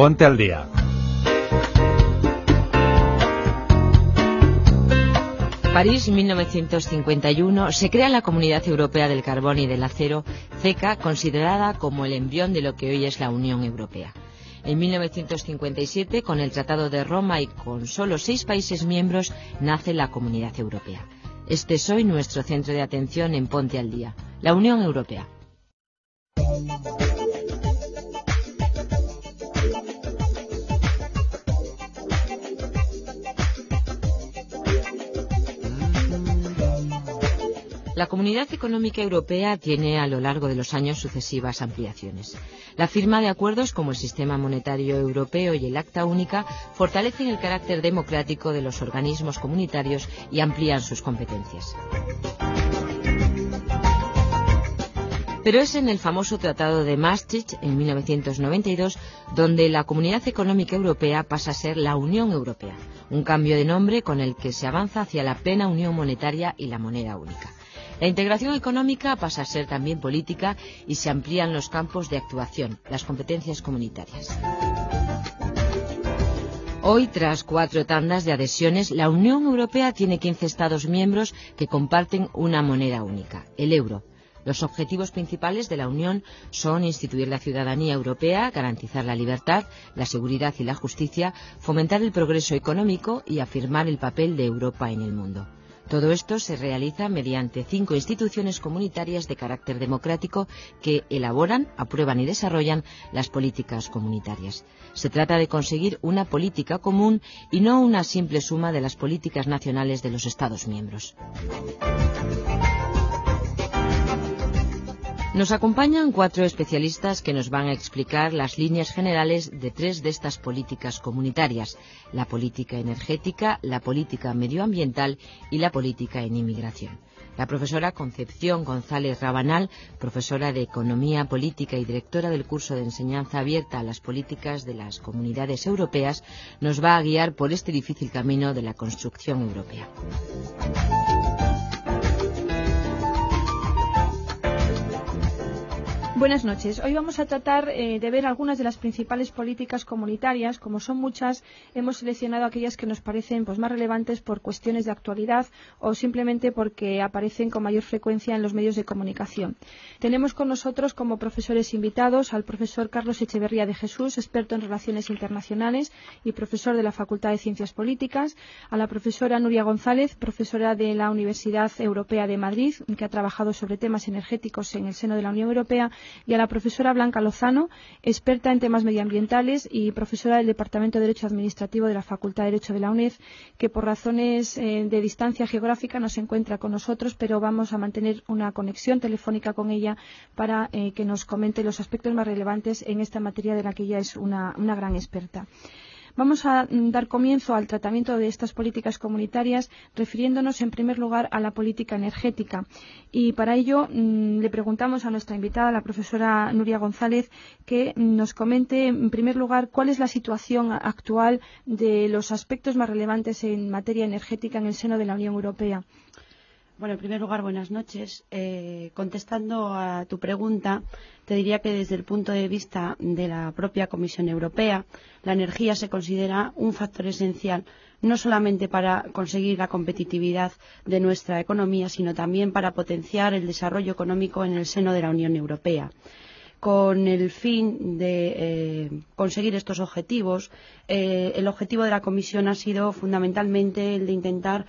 Ponte al Día. París, 1951, se crea la Comunidad Europea del Carbón y del Acero, CECA, considerada como el embrión de lo que hoy es la Unión Europea. En 1957, con el Tratado de Roma y con solo 6 países miembros, nace la Comunidad Europea. Este es hoy nuestro centro de atención en Ponte al Día, la Unión Europea. La Comunidad Económica Europea tiene a lo largo de los años sucesivas ampliaciones. La firma de acuerdos como el Sistema Monetario Europeo y el Acta Única fortalecen el carácter democrático de los organismos comunitarios y amplían sus competencias. Pero es en el famoso Tratado de Maastricht, en 1992, donde la Comunidad Económica Europea pasa a ser la Unión Europea, un cambio de nombre con el que se avanza hacia la plena unión monetaria y la moneda única. La integración económica pasa a ser también política y se amplían los campos de actuación, las competencias comunitarias. Hoy, tras 4 tandas de adhesiones, la Unión Europea tiene 15 Estados miembros que comparten una moneda única, el euro. Los objetivos principales de la Unión son instituir la ciudadanía europea, garantizar la libertad, la seguridad y la justicia, fomentar el progreso económico y afirmar el papel de Europa en el mundo. Todo esto se realiza mediante 5 instituciones comunitarias de carácter democrático que elaboran, aprueban y desarrollan las políticas comunitarias. Se trata de conseguir una política común y no una simple suma de las políticas nacionales de los Estados miembros. Nos acompañan 4 especialistas que nos van a explicar las líneas generales de 3 de estas políticas comunitarias: la política energética, la política medioambiental y la política en inmigración. La profesora Concepción González Rabanal, profesora de Economía Política y directora del curso de enseñanza abierta a las políticas de las comunidades europeas, nos va a guiar por este difícil camino de la construcción europea. Buenas noches. Hoy vamos a tratar de ver algunas de las principales políticas comunitarias. Como son muchas, hemos seleccionado aquellas que nos parecen más relevantes por cuestiones de actualidad o simplemente porque aparecen con mayor frecuencia en los medios de comunicación. Tenemos con nosotros como profesores invitados al profesor Carlos Echeverría de Jesús, experto en relaciones internacionales y profesor de la Facultad de Ciencias Políticas, a la profesora Nuria González, profesora de la Universidad Europea de Madrid, que ha trabajado sobre temas energéticos en el seno de la Unión Europea, y a la profesora Blanca Lozano, experta en temas medioambientales y profesora del Departamento de Derecho Administrativo de la Facultad de Derecho de la UNED, que por razones de distancia geográfica no se encuentra con nosotros, pero vamos a mantener una conexión telefónica con ella para que nos comente los aspectos más relevantes en esta materia de la que ella es una gran experta. Vamos a dar comienzo al tratamiento de estas políticas comunitarias refiriéndonos en primer lugar a la política energética. Y para ello le preguntamos a nuestra invitada, la profesora Nuria González, que nos comente en primer lugar cuál es la situación actual de los aspectos más relevantes en materia energética en el seno de la Unión Europea. Bueno, en primer lugar, buenas noches. Contestando a tu pregunta, te diría que desde el punto de vista de la propia Comisión Europea, la energía se considera un factor esencial no solamente para conseguir la competitividad de nuestra economía, sino también para potenciar el desarrollo económico en el seno de la Unión Europea. Con el fin de conseguir estos objetivos, el objetivo de la Comisión ha sido fundamentalmente el de intentar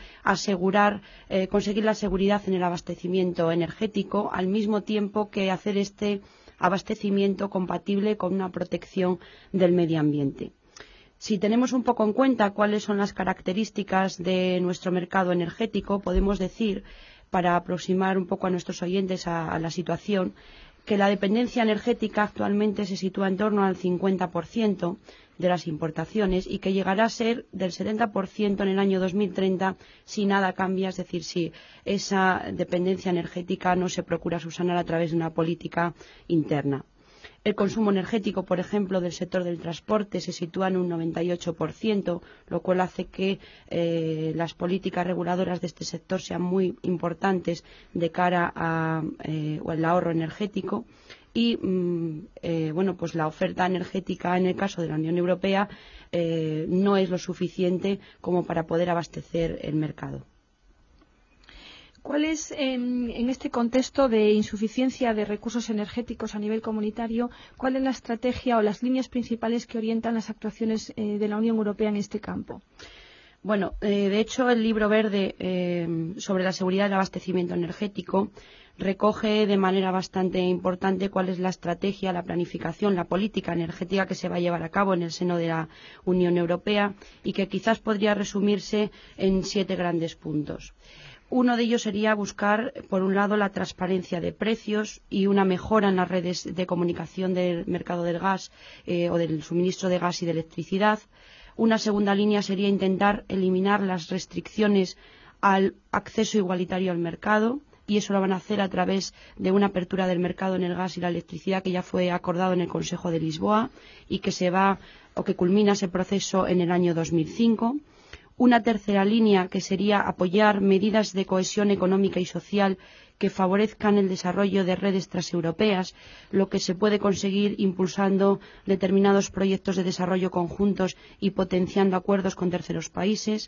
conseguir la seguridad en el abastecimiento energético, al mismo tiempo que hacer este abastecimiento compatible con una protección del medio ambiente. Si tenemos un poco en cuenta cuáles son las características de nuestro mercado energético, podemos decir, para aproximar un poco a nuestros oyentes a la situación, que la dependencia energética actualmente se sitúa en torno al 50% de las importaciones y que llegará a ser del 70% en el año 2030 si nada cambia, es decir, si esa dependencia energética no se procura subsanar a través de una política interna. El consumo energético, por ejemplo, del sector del transporte se sitúa en un 98%, lo cual hace que las políticas reguladoras de este sector sean muy importantes de cara al ahorro energético. y pues la oferta energética en el caso de la Unión Europea no es lo suficiente como para poder abastecer el mercado. ¿Cuál es, en este contexto de insuficiencia de recursos energéticos a nivel comunitario, cuál es la estrategia o las líneas principales que orientan las actuaciones de la Unión Europea en este campo? Bueno, de hecho, el Libro Verde sobre la seguridad del abastecimiento energético recoge de manera bastante importante cuál es la estrategia, la planificación, la política energética que se va a llevar a cabo en el seno de la Unión Europea y que quizás podría resumirse en 7 grandes puntos. Uno de ellos sería buscar, por un lado, la transparencia de precios y una mejora en las redes de comunicación del mercado del gas o del suministro de gas y de electricidad. Una segunda línea sería intentar eliminar las restricciones al acceso igualitario al mercado, y eso lo van a hacer a través de una apertura del mercado en el gas y la electricidad que ya fue acordado en el Consejo de Lisboa y que culmina ese proceso en el año 2005. Una tercera línea que sería apoyar medidas de cohesión económica y social que favorezcan el desarrollo de redes transeuropeas, lo que se puede conseguir impulsando determinados proyectos de desarrollo conjuntos y potenciando acuerdos con terceros países.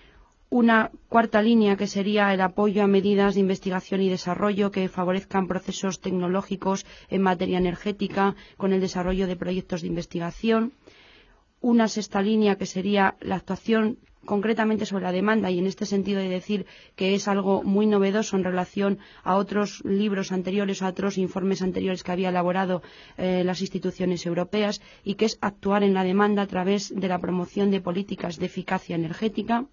Una cuarta línea que sería el apoyo a medidas de investigación y desarrollo que favorezcan procesos tecnológicos en materia energética con el desarrollo de proyectos de investigación. Una sexta línea que sería la actuación concretamente sobre la demanda, y en este sentido de decir que es algo muy novedoso en relación a otros libros anteriores, a otros informes anteriores que había elaborado las instituciones europeas, y que es actuar en la demanda a través de la promoción de políticas de eficacia energética.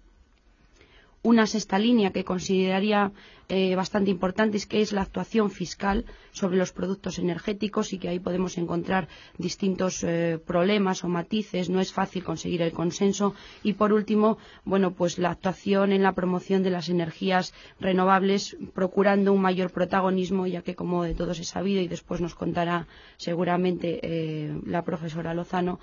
Una sexta línea que consideraría bastante importante es la actuación fiscal sobre los productos energéticos, y que ahí podemos encontrar distintos problemas o matices. No es fácil conseguir el consenso. Y por último, pues la actuación en la promoción de las energías renovables, procurando un mayor protagonismo, ya que, como de todos es sabido y después nos contará seguramente la profesora Lozano,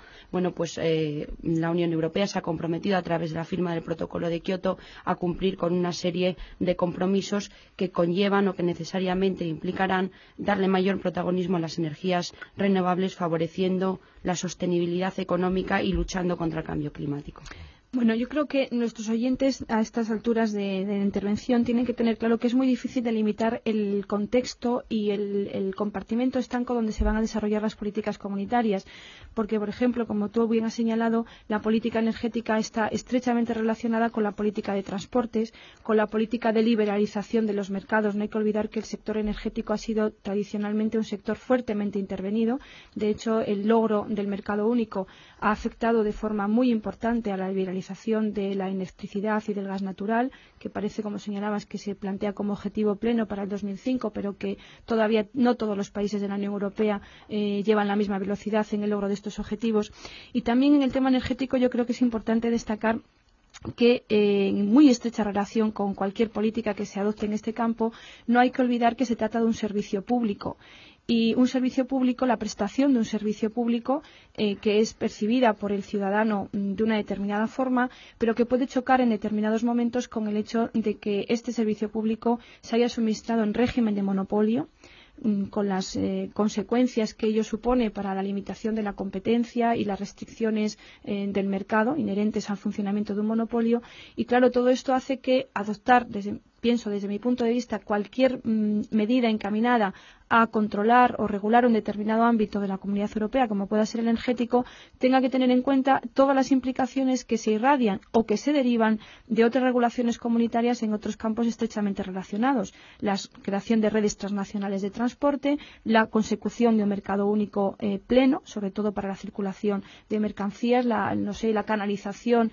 la Unión Europea se ha comprometido a través de la firma del Protocolo de Kioto a cumplir con una serie de compromisos que conllevan o que necesariamente implicarán darle mayor protagonismo a las energías renovables, favoreciendo la sostenibilidad económica y luchando contra el cambio climático. Bueno, yo creo que nuestros oyentes a estas alturas de intervención tienen que tener claro que es muy difícil delimitar el contexto y el compartimento estanco donde se van a desarrollar las políticas comunitarias, porque, por ejemplo, como tú bien has señalado, la política energética está estrechamente relacionada con la política de transportes, con la política de liberalización de los mercados. No hay que olvidar que el sector energético ha sido tradicionalmente un sector fuertemente intervenido. De hecho, el logro del mercado único ha afectado de forma muy importante a la liberalización de la electricidad y del gas natural, que parece, como señalabas, que se plantea como objetivo pleno para el 2005, pero que todavía no todos los países de la Unión Europea llevan la misma velocidad en el logro de estos objetivos. Y también en el tema energético yo creo que es importante destacar que en muy estrecha relación con cualquier política que se adopte en este campo, no hay que olvidar que se trata de un servicio público. Y un servicio público, la prestación de un servicio público que es percibida por el ciudadano de una determinada forma, pero que puede chocar en determinados momentos con el hecho de que este servicio público se haya suministrado en régimen de monopolio, con las consecuencias que ello supone para la limitación de la competencia y las restricciones del mercado inherentes al funcionamiento de un monopolio. Y claro, todo esto hace que adoptar, pienso desde mi punto de vista, cualquier medida encaminada a controlar o regular un determinado ámbito de la Comunidad Europea, como pueda ser el energético, tenga que tener en cuenta todas las implicaciones que se irradian o que se derivan de otras regulaciones comunitarias en otros campos estrechamente relacionados. La creación de redes transnacionales de transporte, la consecución de un mercado único pleno, sobre todo para la circulación de mercancías, la canalización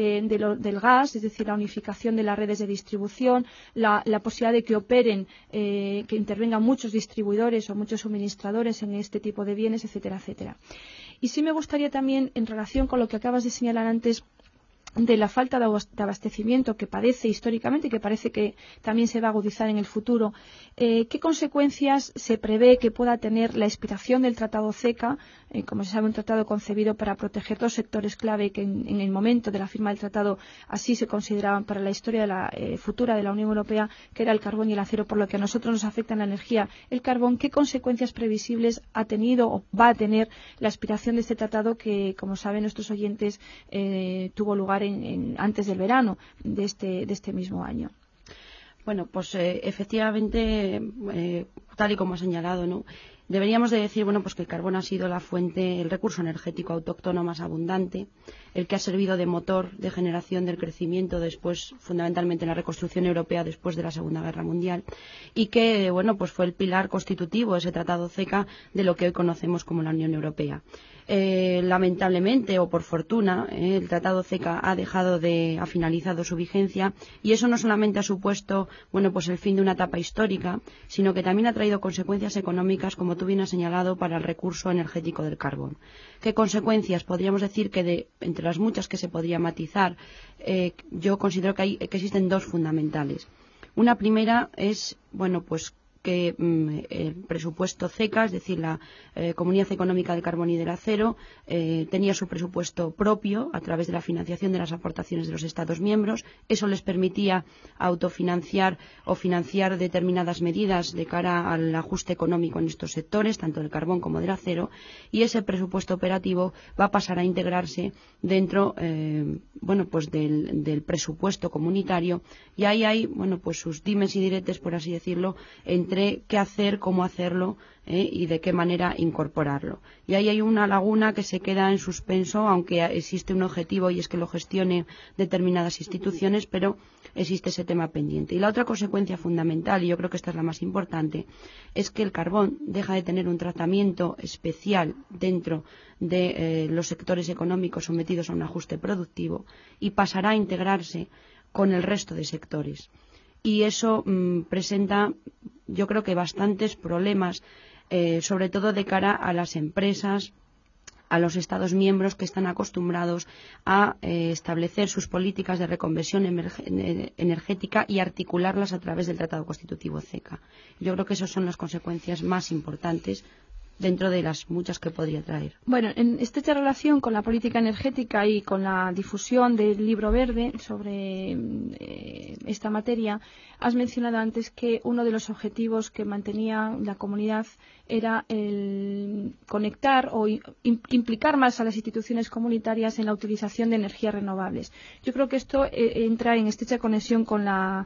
del gas, es decir, la unificación de las redes de distribución, la posibilidad de que operen, que intervengan muchos distribuidores o muchos suministradores en este tipo de bienes, etcétera, etcétera. Y sí me gustaría también, en relación con lo que acabas de señalar antes, de la falta de abastecimiento que padece históricamente y que parece que también se va a agudizar en el futuro, ¿qué consecuencias se prevé que pueda tener la expiración del Tratado CECA? Como se sabe, un tratado concebido para proteger dos sectores clave que en el momento de la firma del tratado así se consideraban para la historia de la futura de la Unión Europea, que era el carbón y el acero, por lo que a nosotros nos afecta en la energía el carbón. ¿Qué consecuencias previsibles ha tenido o va a tener la expiración de este tratado que, como saben nuestros oyentes, tuvo lugar antes del verano de este mismo año? Bueno, pues efectivamente, tal y como ha señalado, ¿no? Deberíamos de decir, bueno, pues que el carbón ha sido la fuente, el recurso energético autóctono más abundante, el que ha servido de motor de generación del crecimiento después, fundamentalmente en la reconstrucción europea después de la Segunda Guerra Mundial, y que, bueno, pues fue el pilar constitutivo, ese tratado CECA, de lo que hoy conocemos como la Unión Europea. Lamentablemente o por fortuna, el tratado CECA ha finalizado su vigencia, y eso no solamente ha supuesto, bueno, pues el fin de una etapa histórica, sino que también ha traído consecuencias económicas, como tú bien has señalado, para el recurso energético del carbón. ¿Qué consecuencias? Podríamos decir que entre las muchas que se podría matizar, yo considero que existen dos fundamentales. Una primera es, bueno, pues que el presupuesto CECA, es decir, la Comunidad Económica del Carbón y del Acero, tenía su presupuesto propio a través de la financiación de las aportaciones de los Estados miembros. Eso les permitía autofinanciar o financiar determinadas medidas de cara al ajuste económico en estos sectores, tanto del carbón como del acero, y ese presupuesto operativo va a pasar a integrarse dentro bueno, pues del presupuesto comunitario, y ahí hay, bueno, pues sus dimes y diretes, por así decirlo, entre qué hacer, cómo hacerlo y de qué manera incorporarlo. Y ahí hay una laguna que se queda en suspenso, aunque existe un objetivo, y es que lo gestione determinadas instituciones, pero existe ese tema pendiente. Y la otra consecuencia fundamental, y yo creo que esta es la más importante, es que el carbón deja de tener un tratamiento especial dentro de los sectores económicos sometidos a un ajuste productivo y pasará a integrarse con el resto de sectores. Y eso presenta, yo creo que bastantes problemas, sobre todo de cara a las empresas, a los Estados miembros que están acostumbrados a establecer sus políticas de reconversión energética y articularlas a través del Tratado Constitutivo CECA. Yo creo que esas son las consecuencias más importantes dentro de las muchas que podría traer. Bueno, en estrecha relación con la política energética y con la difusión del libro verde sobre esta materia, has mencionado antes que uno de los objetivos que mantenía la comunidad era el conectar o implicar más a las instituciones comunitarias en la utilización de energías renovables. Yo creo que esto entra en estrecha conexión con las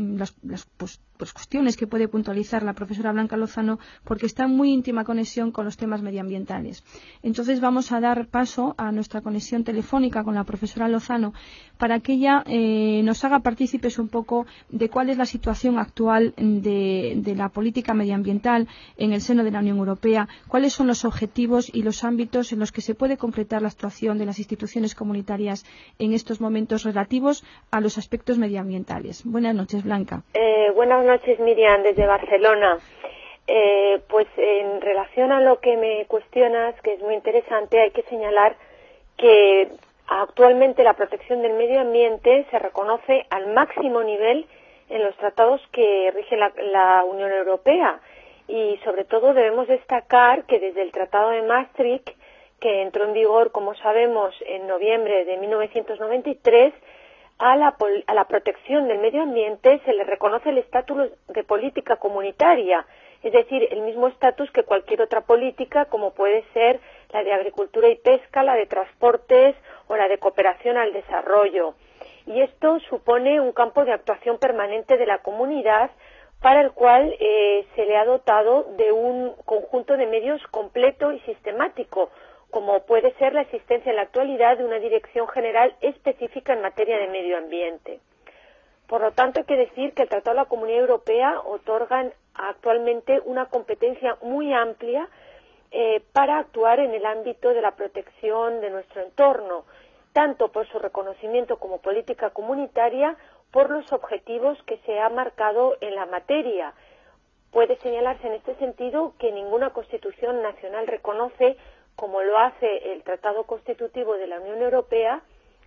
cuestiones que puede puntualizar la profesora Blanca Lozano, porque está en muy íntima conexión con los temas medioambientales. Entonces vamos a dar paso a nuestra conexión telefónica con la profesora Lozano para que ella nos haga partícipes un poco de cuál es la situación actual de la política medioambiental en el seno de la Unión Europea, cuáles son los objetivos y los ámbitos en los que se puede concretar la actuación de las instituciones comunitarias en estos momentos relativos a los aspectos medioambientales. Buenas noches, Blanca. Buenas noches, Miriam, desde Barcelona. Pues en relación a lo que me cuestionas, que es muy interesante, hay que señalar que actualmente la protección del medio ambiente se reconoce al máximo nivel en los tratados que rigen la Unión Europea, y sobre todo debemos destacar que desde el Tratado de Maastricht, que entró en vigor, como sabemos, en noviembre de 1993, a la protección del medio ambiente se le reconoce el estatus de política comunitaria, es decir, el mismo estatus que cualquier otra política, como puede ser la de agricultura y pesca, la de transportes o la de cooperación al desarrollo. Y esto supone un campo de actuación permanente de la comunidad, para el cual se le ha dotado de un conjunto de medios completo y sistemático, como puede ser la existencia en la actualidad de una dirección general específica en materia de medio ambiente. Por lo tanto, hay que decir que el Tratado de la Comunidad Europea otorga actualmente una competencia muy amplia para actuar en el ámbito de la protección de nuestro entorno, tanto por su reconocimiento como política comunitaria, por los objetivos que se ha marcado en la materia. Puede señalarse en este sentido que ninguna Constitución nacional reconoce, como lo hace el Tratado Constitutivo de la Unión Europea,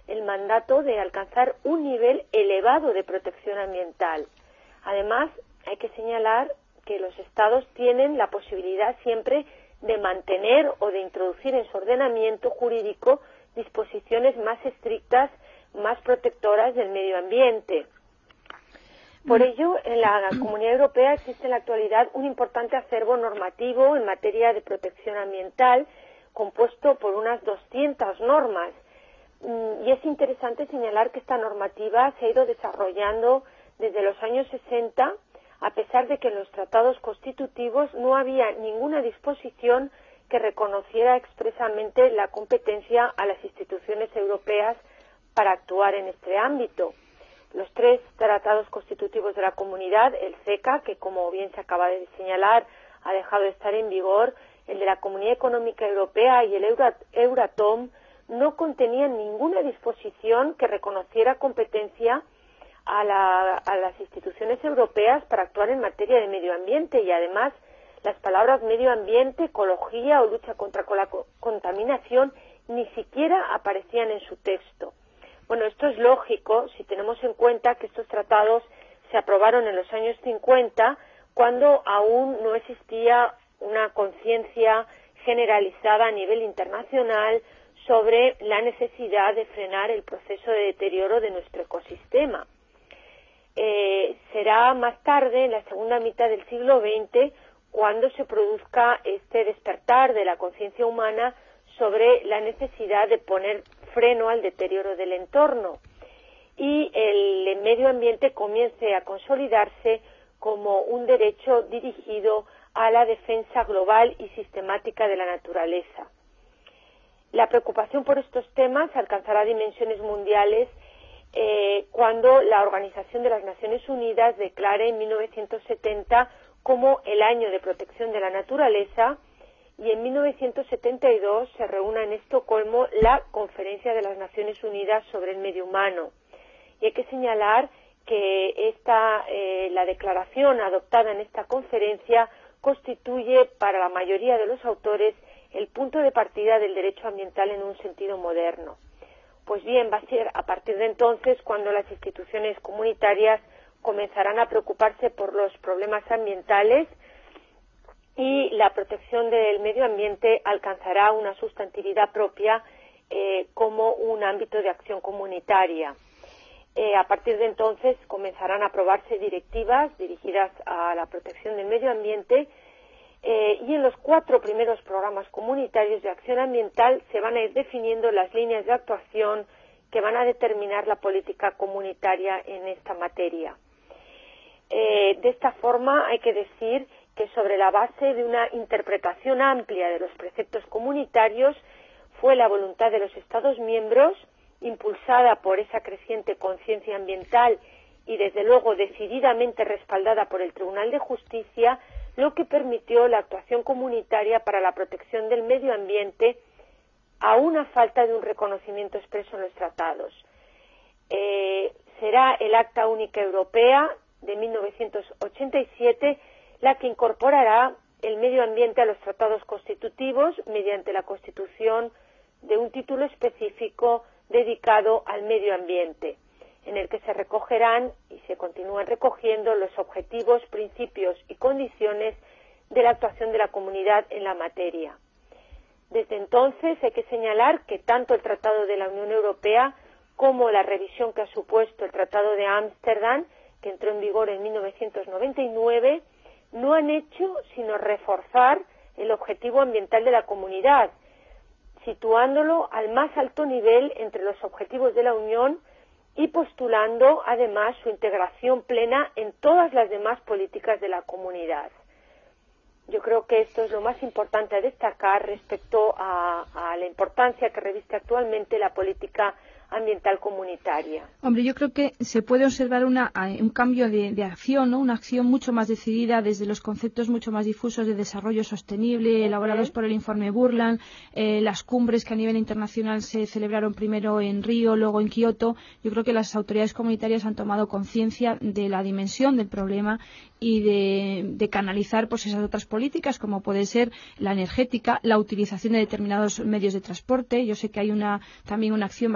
el mandato de alcanzar un nivel elevado de protección ambiental. Además, hay que señalar que los Estados tienen la posibilidad siempre de mantener o de introducir en su ordenamiento jurídico disposiciones más estrictas, más protectoras del medio ambiente. Por ello, en la Comunidad Europea existe en la actualidad un importante acervo normativo en materia de protección ambiental, compuesto por unas 200 normas. Y es interesante señalar que esta normativa se ha ido desarrollando desde los años 60, a pesar de que en los tratados constitutivos no había ninguna disposición que reconociera expresamente la competencia a las instituciones europeas para actuar en este ámbito. Los 3 tratados constitutivos de la comunidad, el CECA, que como bien se acaba de señalar, ha dejado de estar en vigor, el de la Comunidad Económica Europea y el Euratom, no contenían ninguna disposición que reconociera competencia a las instituciones europeas para actuar en materia de medio ambiente, y además las palabras medio ambiente, ecología o lucha contra la contaminación ni siquiera aparecían en su texto. Bueno, esto es lógico si tenemos en cuenta que estos tratados se aprobaron en los años 50, cuando aún no existía una conciencia generalizada a nivel internacional sobre la necesidad de frenar el proceso de deterioro de nuestro ecosistema. Será más tarde, en la segunda mitad del siglo XX, cuando se produzca este despertar de la conciencia humana sobre la necesidad de poner freno al deterioro del entorno y el medio ambiente comience a consolidarse como un derecho dirigido a la defensa global y sistemática de la naturaleza. La preocupación por estos temas alcanzará dimensiones mundiales cuando la Organización de las Naciones Unidas declare en 1970 como el Año de Protección de la Naturaleza, y en 1972 se reúna en Estocolmo la Conferencia de las Naciones Unidas sobre el Medio Humano. Y hay que señalar que la declaración adoptada en esta conferencia constituye para la mayoría de los autores el punto de partida del derecho ambiental en un sentido moderno. Pues bien, va a ser a partir de entonces cuando las instituciones comunitarias comenzarán a preocuparse por los problemas ambientales y la protección del medio ambiente alcanzará una sustantividad propia como un ámbito de acción comunitaria. A partir de entonces comenzarán a aprobarse directivas dirigidas a la protección del medio ambiente y en los 4 primeros programas comunitarios de acción ambiental se van a ir definiendo las líneas de actuación que van a determinar la política comunitaria en esta materia. De esta forma hay que decir que sobre la base de una interpretación amplia de los preceptos comunitarios fue la voluntad de los Estados miembros, impulsada por esa creciente conciencia ambiental y desde luego decididamente respaldada por el Tribunal de Justicia, lo que permitió la actuación comunitaria para la protección del medio ambiente aún a falta de un reconocimiento expreso en los tratados. Será el Acta Única Europea de 1987 la que incorporará el medio ambiente a los tratados constitutivos mediante la constitución de un título específico dedicado al medio ambiente, en el que se recogerán y se continúan recogiendo los objetivos, principios y condiciones de la actuación de la comunidad en la materia. Desde entonces hay que señalar que tanto el Tratado de la Unión Europea como la revisión que ha supuesto el Tratado de Ámsterdam, que entró en vigor en 1999, no han hecho sino reforzar el objetivo ambiental de la comunidad, situándolo al más alto nivel entre los objetivos de la Unión y postulando además su integración plena en todas las demás políticas de la comunidad. Yo creo que esto es lo más importante a destacar respecto a la importancia que reviste actualmente la política ambiental comunitaria. Hombre, yo creo que se puede observar un cambio de acción, ¿no? Una acción mucho más decidida desde los conceptos mucho más difusos de desarrollo sostenible elaborados por el informe Burland, las cumbres que a nivel internacional se celebraron primero en Río, luego en Kioto. Yo creo que las autoridades comunitarias han tomado conciencia de la dimensión del problema y de canalizar pues esas otras políticas, como puede ser la energética, la utilización de determinados medios de transporte. Yo sé que hay también una acción bastante decidida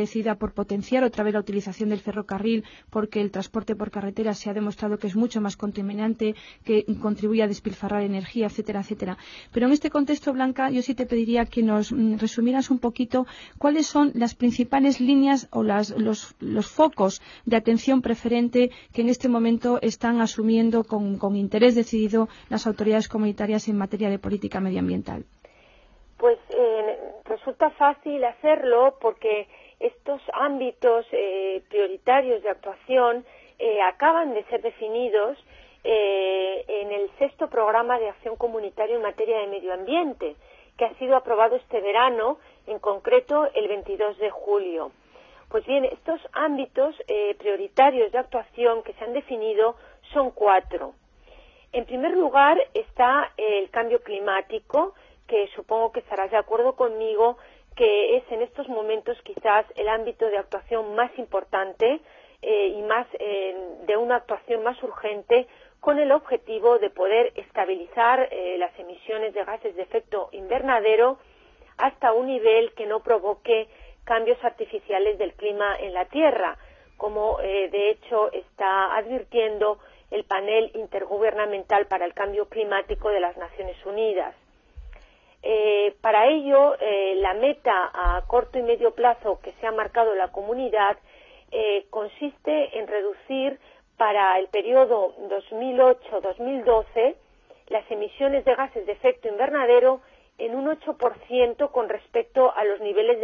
decidida por potenciar otra vez la utilización del ferrocarril, porque el transporte por carretera se ha demostrado que es mucho más contaminante, que contribuye a despilfarrar energía, etcétera, etcétera. Pero en este contexto, Blanca, yo sí te pediría que nos resumieras un poquito cuáles son las principales líneas o los focos de atención preferente que en este momento están asumiendo con interés decidido las autoridades comunitarias en materia de política medioambiental. Pues resulta fácil hacerlo porque estos ámbitos prioritarios de actuación acaban de ser definidos en el 6º Programa de Acción Comunitario en materia de medio ambiente, que ha sido aprobado este verano, en concreto el 22 de julio. Pues bien, estos ámbitos prioritarios de actuación que se han definido son 4. En primer lugar está el cambio climático, que supongo que estarás de acuerdo conmigo que es en estos momentos quizás el ámbito de actuación más importante y más de una actuación más urgente, con el objetivo de poder estabilizar las emisiones de gases de efecto invernadero hasta un nivel que no provoque cambios artificiales del clima en la Tierra, como de hecho está advirtiendo el Panel Intergubernamental para el Cambio Climático de las Naciones Unidas. Para ello, la meta a corto y medio plazo que se ha marcado la comunidad consiste en reducir para el periodo 2008-2012 las emisiones de gases de efecto invernadero en un 8% con respecto a los niveles de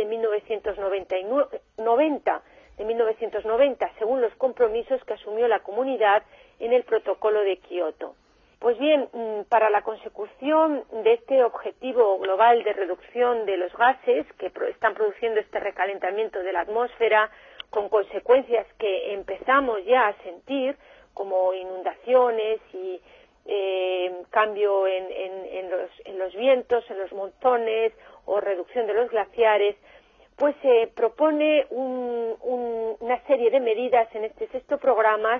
1990, según los compromisos que asumió la comunidad en el Protocolo de Kioto. Pues bien, para la consecución de este objetivo global de reducción de los gases que están produciendo este recalentamiento de la atmósfera, con consecuencias que empezamos ya a sentir, como inundaciones y cambio en los vientos, en los monzones o reducción de los glaciares, pues se propone una serie de medidas en este sexto programa,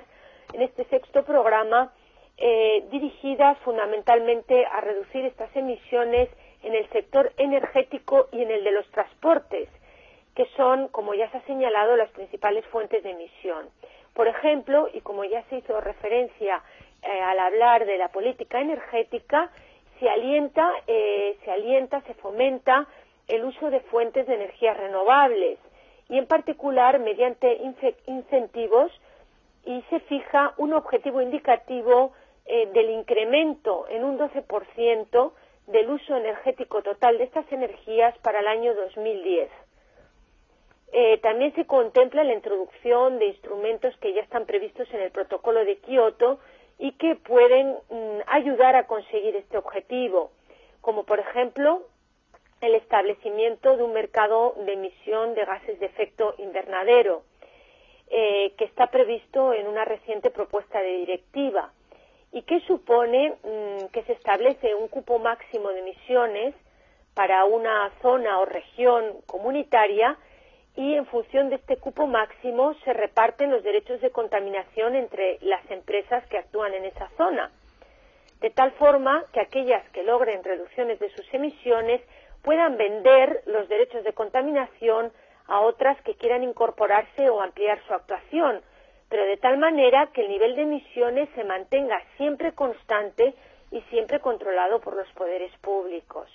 dirigidas fundamentalmente a reducir estas emisiones en el sector energético y en el de los transportes, que son, como ya se ha señalado, las principales fuentes de emisión. Por ejemplo, y como ya se hizo referencia al hablar de la política energética, se fomenta el uso de fuentes de energías renovables y, en particular, mediante incentivos, y se fija un objetivo indicativo del incremento en un 12% del uso energético total de estas energías para el año 2010. También se contempla la introducción de instrumentos que ya están previstos en el Protocolo de Kioto y que pueden ayudar a conseguir este objetivo, como por ejemplo el establecimiento de un mercado de emisión de gases de efecto invernadero, que está previsto en una reciente propuesta de directiva y que supone que se establece un cupo máximo de emisiones para una zona o región comunitaria, y en función de este cupo máximo se reparten los derechos de contaminación entre las empresas que actúan en esa zona, de tal forma que aquellas que logren reducciones de sus emisiones puedan vender los derechos de contaminación a otras que quieran incorporarse o ampliar su actuación, pero de tal manera que el nivel de emisiones se mantenga siempre constante y siempre controlado por los poderes públicos.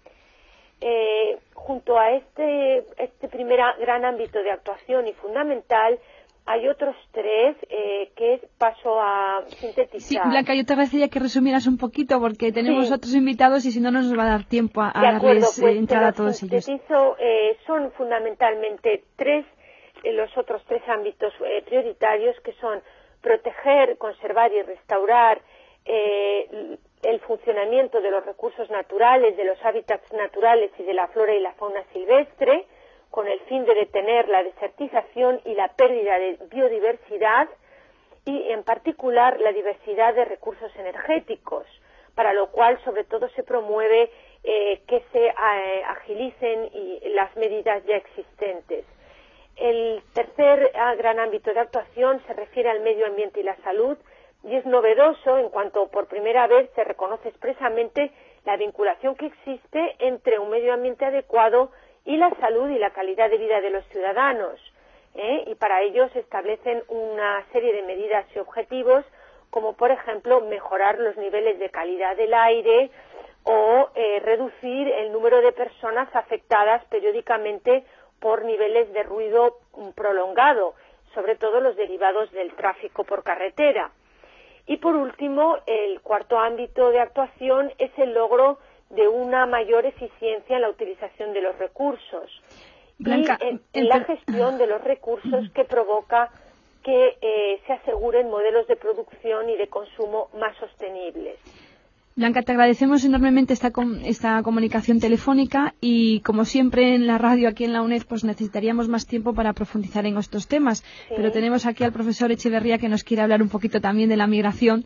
Junto a este primer gran ámbito de actuación y fundamental, hay otros 3 que paso a sintetizar. Sí, Blanca, yo te agradecería que resumieras un poquito porque tenemos otros invitados y si no nos va a dar tiempo a darles entrada a todos ellos. Son fundamentalmente los otros 3 ámbitos prioritarios, que son proteger, conservar y restaurar el funcionamiento de los recursos naturales, de los hábitats naturales y de la flora y la fauna silvestre, con el fin de detener la desertización y la pérdida de biodiversidad, y en particular la diversidad de recursos energéticos, para lo cual sobre todo se promueve que se agilicen las medidas ya existentes. El tercer gran ámbito de actuación se refiere al medio ambiente y la salud, y es novedoso en cuanto por primera vez se reconoce expresamente la vinculación que existe entre un medio ambiente adecuado y la salud y la calidad de vida de los ciudadanos, y para ello se establecen una serie de medidas y objetivos, como por ejemplo mejorar los niveles de calidad del aire o reducir el número de personas afectadas periódicamente por niveles de ruido prolongado, sobre todo los derivados del tráfico por carretera. Y por último, el cuarto ámbito de actuación es el logro de una mayor eficiencia en la utilización de los recursos. Blanca, y en la gestión de los recursos que provoca que se aseguren modelos de producción y de consumo más sostenibles. Blanca, te agradecemos enormemente esta comunicación telefónica y, como siempre en la radio aquí en la UNED, pues necesitaríamos más tiempo para profundizar en estos temas. Sí. Pero tenemos aquí al profesor Echeverría que nos quiere hablar un poquito también de la migración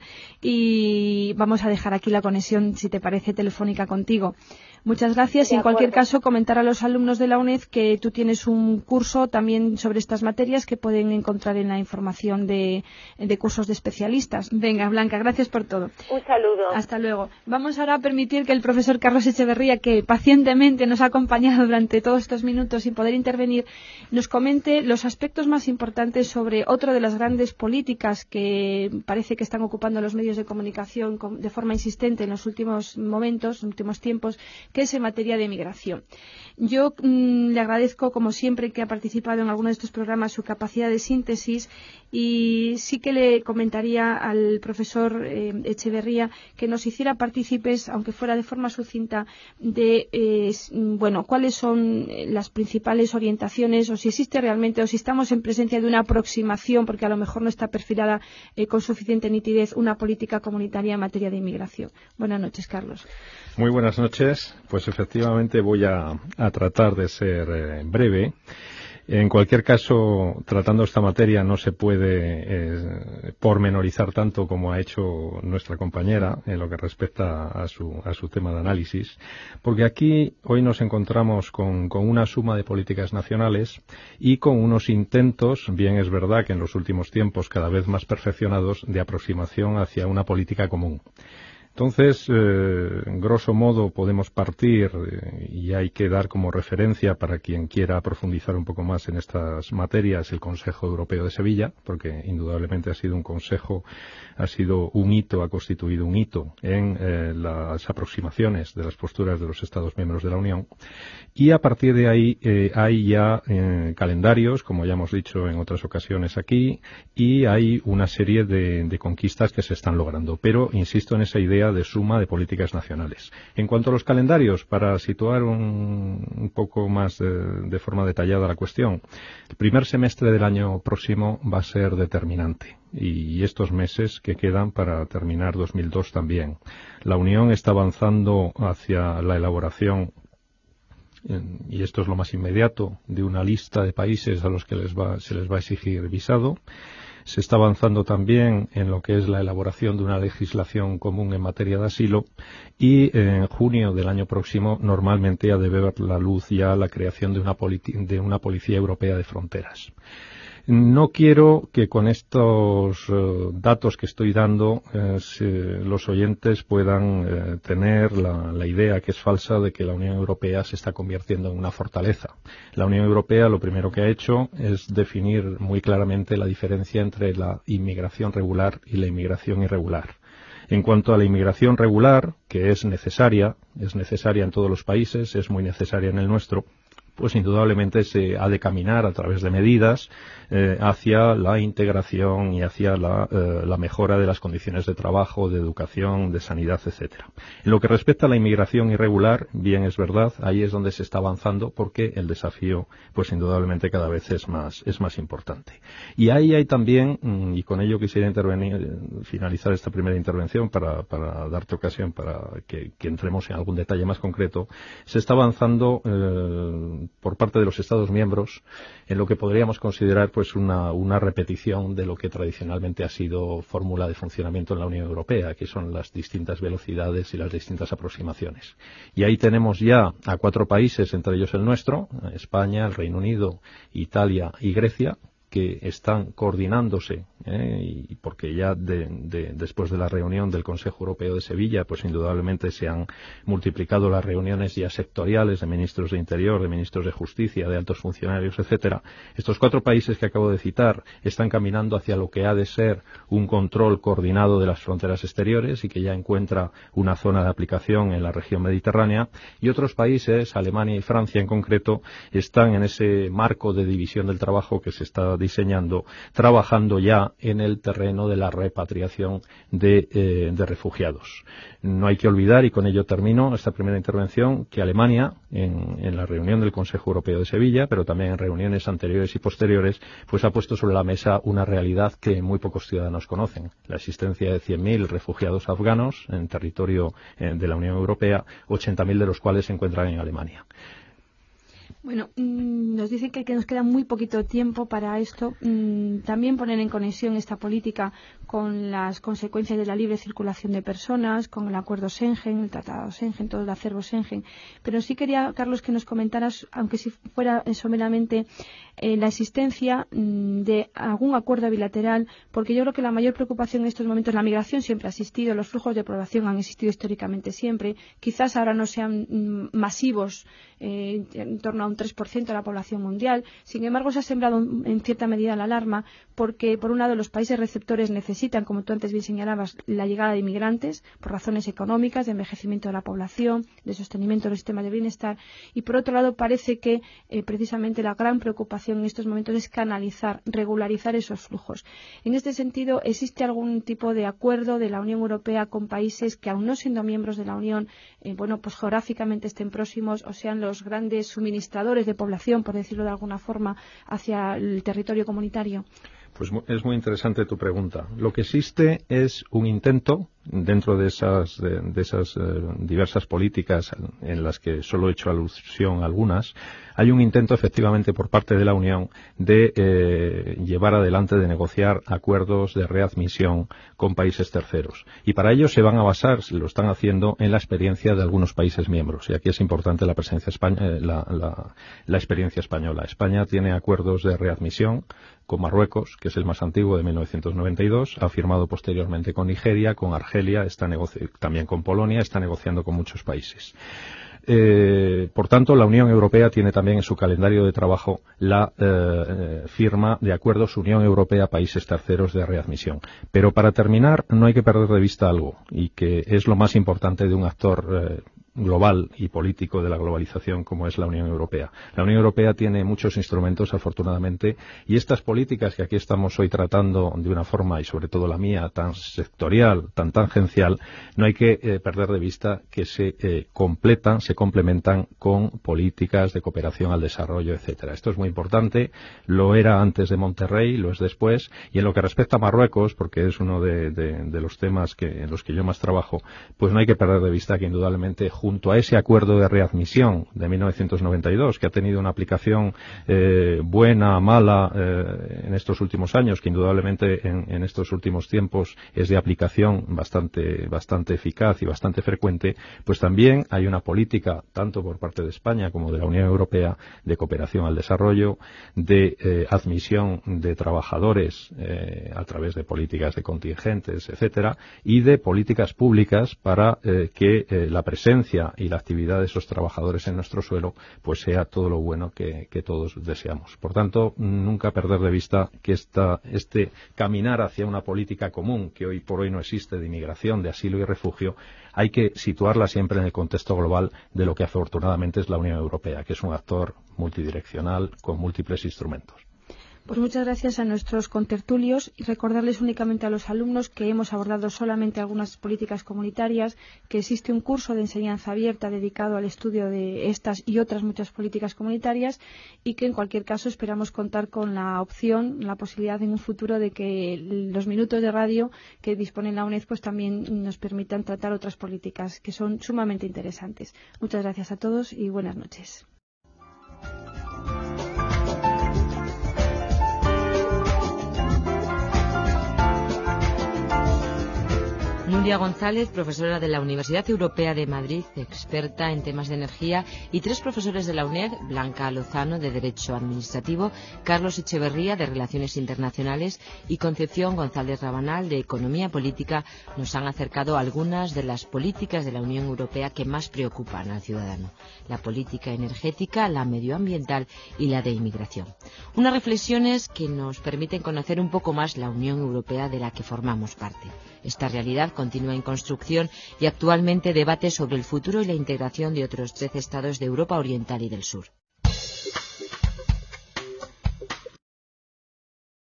y vamos a dejar aquí la conexión, si te parece, telefónica contigo. Muchas gracias y en cualquier caso comentar a los alumnos de la UNED que tú tienes un curso también sobre estas materias que pueden encontrar en la información de cursos de especialistas. Venga, Blanca, gracias por todo. Un saludo. Hasta luego. Vamos ahora a permitir que el profesor Carlos Echeverría, que pacientemente nos ha acompañado durante todos estos minutos sin poder intervenir, nos comente los aspectos más importantes sobre otra de las grandes políticas que parece que están ocupando los medios de comunicación de forma insistente en los últimos momentos, en los últimos tiempos, que es en materia de migración. Yo le agradezco, como siempre, que ha participado en alguno de estos programas su capacidad de síntesis y sí que le comentaría al profesor Echeverría que nos hiciera partícipes, aunque fuera de forma sucinta, de cuáles son las principales orientaciones o si existe realmente o si estamos en presencia de una aproximación, porque a lo mejor no está perfilada con suficiente nitidez una política comunitaria en materia de inmigración. Buenas noches, Carlos. Muy buenas noches. Pues efectivamente voy a tratar de ser breve. En cualquier caso, tratando esta materia no se puede pormenorizar tanto como ha hecho nuestra compañera en lo que respecta a su tema de análisis, porque aquí hoy nos encontramos con una suma de políticas nacionales y con unos intentos, bien es verdad que en los últimos tiempos cada vez más perfeccionados, de aproximación hacia una política común. Entonces, grosso modo, podemos partir y hay que dar como referencia para quien quiera profundizar un poco más en estas materias el Consejo Europeo de Sevilla, porque indudablemente ha sido un hito, ha constituido un hito en las aproximaciones de las posturas de los Estados miembros de la Unión. Y a partir de ahí hay ya calendarios, como ya hemos dicho en otras ocasiones aquí, y hay una serie de conquistas que se están logrando. Pero insisto en esa idea de suma de políticas nacionales. En cuanto a los calendarios, para situar un poco más de forma detallada la cuestión, el primer semestre del año próximo va a ser determinante. Y estos meses que quedan para terminar 2002 también. La Unión está avanzando hacia la elaboración, y esto es lo más inmediato, de una lista de países a los que se les va a exigir visado. Se está avanzando también en lo que es la elaboración de una legislación común en materia de asilo y en junio del año próximo normalmente ha de ver la luz ya la creación de una policía europea de fronteras. No quiero que con estos datos que estoy dando los oyentes puedan tener la idea, que es falsa, de que la Unión Europea se está convirtiendo en una fortaleza. La Unión Europea lo primero que ha hecho es definir muy claramente la diferencia entre la inmigración regular y la inmigración irregular. En cuanto a la inmigración regular, que es necesaria en todos los países, es muy necesaria en el nuestro, pues indudablemente se ha de caminar a través de medidas hacia la integración y hacia la mejora de las condiciones de trabajo, de educación, de sanidad, etcétera. En lo que respecta a la inmigración irregular, bien es verdad, ahí es donde se está avanzando porque el desafío, pues indudablemente cada vez es más importante. Y ahí hay también, y con ello quisiera finalizar esta primera intervención para darte ocasión para que entremos en algún detalle más concreto, se está avanzando por parte de los Estados miembros en lo que podríamos considerar pues una repetición de lo que tradicionalmente ha sido fórmula de funcionamiento en la Unión Europea, que son las distintas velocidades y las distintas aproximaciones. Y ahí tenemos ya a 4 países, entre ellos el nuestro, España, el Reino Unido, Italia y Grecia, que están coordinándose y porque ya después de la reunión del Consejo Europeo de Sevilla, pues indudablemente se han multiplicado las reuniones ya sectoriales de ministros de Interior, de ministros de Justicia, de altos funcionarios, etcétera. Estos 4 países que acabo de citar están caminando hacia lo que ha de ser un control coordinado de las fronteras exteriores y que ya encuentra una zona de aplicación en la región mediterránea, y otros países, Alemania y Francia en concreto, están en ese marco de división del trabajo que se está diseñando, trabajando ya en el terreno de la repatriación de refugiados. No hay que olvidar, y con ello termino esta primera intervención, que Alemania, en la reunión del Consejo Europeo de Sevilla, pero también en reuniones anteriores y posteriores, pues ha puesto sobre la mesa una realidad que muy pocos ciudadanos conocen: la existencia de 100.000 refugiados afganos en territorio de la Unión Europea, 80.000 de los cuales se encuentran en Alemania. Bueno, nos dicen que nos queda muy poquito tiempo para esto. También poner en conexión esta política con las consecuencias de la libre circulación de personas, con el acuerdo Schengen, el tratado Schengen, todo el acervo Schengen. Pero sí quería, Carlos, que nos comentaras, aunque si fuera someramente, la existencia de algún acuerdo bilateral, porque yo creo que la mayor preocupación en estos momentos, la migración siempre ha existido, los flujos de población han existido históricamente siempre, quizás ahora no sean masivos, en torno a un 3% de la población mundial. Sin embargo, se ha sembrado en cierta medida la alarma porque, por un lado, los países receptores necesitan, como tú antes bien señalabas, la llegada de inmigrantes por razones económicas, de envejecimiento de la población, de sostenimiento de los sistemas de bienestar, y por otro lado, parece que precisamente la gran preocupación en estos momentos es canalizar, regularizar esos flujos. En este sentido, ¿existe algún tipo de acuerdo de la Unión Europea con países que, aun no siendo miembros de la Unión, pues geográficamente estén próximos o sean los grandes suministradores de población, por decirlo de alguna forma, hacia el territorio comunitario? Pues es muy interesante tu pregunta. Lo que existe es un intento, dentro de esas diversas políticas en las que solo he hecho alusión a algunas, hay un intento efectivamente por parte de la Unión de llevar adelante, de negociar acuerdos de readmisión con países terceros. Y para ello se van a basar, lo están haciendo, en la experiencia de algunos países miembros. Y aquí es importante la presencia la experiencia española. España tiene acuerdos de readmisión con Marruecos, que es el más antiguo, de 1992, ha firmado posteriormente con Nigeria, con Argelia, también con Polonia, está negociando con muchos países. Por tanto, la Unión Europea tiene también en su calendario de trabajo la firma de acuerdos Unión Europea-países terceros de readmisión. Pero para terminar, no hay que perder de vista algo, y que es lo más importante de un actor global y político de la globalización como es la Unión Europea. La Unión Europea tiene muchos instrumentos, afortunadamente, y estas políticas que aquí estamos hoy tratando de una forma, y sobre todo la mía, tan sectorial, tan tangencial, no hay que perder de vista que se complementan con políticas de cooperación al desarrollo, etcétera. Esto es muy importante, lo era antes de Monterrey, lo es después, y en lo que respecta a Marruecos, porque es uno de los temas en los que yo más trabajo, pues no hay que perder de vista que indudablemente junto a ese acuerdo de readmisión de 1992, que ha tenido una aplicación buena, mala, en estos últimos años, que indudablemente en estos últimos tiempos es de aplicación bastante eficaz y bastante frecuente, pues también hay una política, tanto por parte de España como de la Unión Europea, de cooperación al desarrollo, de admisión de trabajadores a través de políticas de contingentes, etcétera, y de políticas públicas para que la presencia y la actividad de esos trabajadores en nuestro suelo pues sea todo lo bueno que todos deseamos. Por tanto, nunca perder de vista que este caminar hacia una política común, que hoy por hoy no existe, de inmigración, de asilo y refugio, hay que situarla siempre en el contexto global de lo que afortunadamente es la Unión Europea, que es un actor multidireccional con múltiples instrumentos. Pues muchas gracias a nuestros contertulios, y recordarles únicamente a los alumnos que hemos abordado solamente algunas políticas comunitarias, que existe un curso de enseñanza abierta dedicado al estudio de estas y otras muchas políticas comunitarias, y que en cualquier caso esperamos contar con la opción, la posibilidad en un futuro de que los minutos de radio que dispone la UNED pues también nos permitan tratar otras políticas que son sumamente interesantes. Muchas gracias a todos y buenas noches. Nuria González, profesora de la Universidad Europea de Madrid, experta en temas de energía, y 3 profesores de la UNED, Blanca Lozano, de Derecho Administrativo, Carlos Echeverría, de Relaciones Internacionales, y Concepción González Rabanal, de Economía Política, nos han acercado algunas de las políticas de la Unión Europea que más preocupan al ciudadano: la política energética, la medioambiental y la de inmigración. Unas reflexiones que nos permiten conocer un poco más la Unión Europea de la que formamos parte. Esta realidad continúa en construcción y actualmente debate sobre el futuro y la integración de otros 13 estados de Europa Oriental y del Sur.